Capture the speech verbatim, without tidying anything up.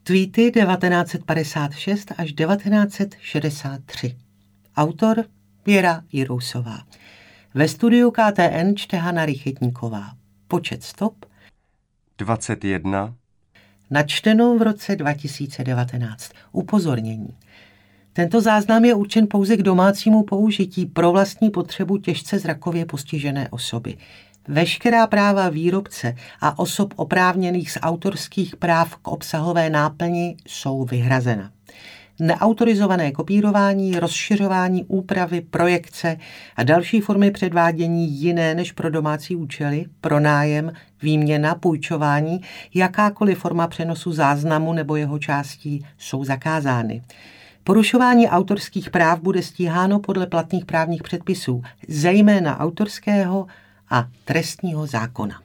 Tweety devatenáct set padesát šest až devatenáct set šedesát tři. Autor Věra Jirousová. Ve studiu K T N čte Hana Rychetníková. Počet stop dvacet jedna. Načteno v roce dva tisíce devatenáct. Upozornění. Tento záznam je určen pouze k domácímu použití pro vlastní potřebu těžce zrakově postižené osoby. Veškerá práva výrobce a osob oprávněných z autorských práv k obsahové náplni jsou vyhrazena. Neautorizované kopírování, rozšiřování, úpravy, projekce a další formy předvádění jiné než pro domácí účely, pronájem, výměna, půjčování, jakákoliv forma přenosu záznamu nebo jeho částí jsou zakázány. Porušování autorských práv bude stíháno podle platných právních předpisů, zejména autorského a trestního zákona.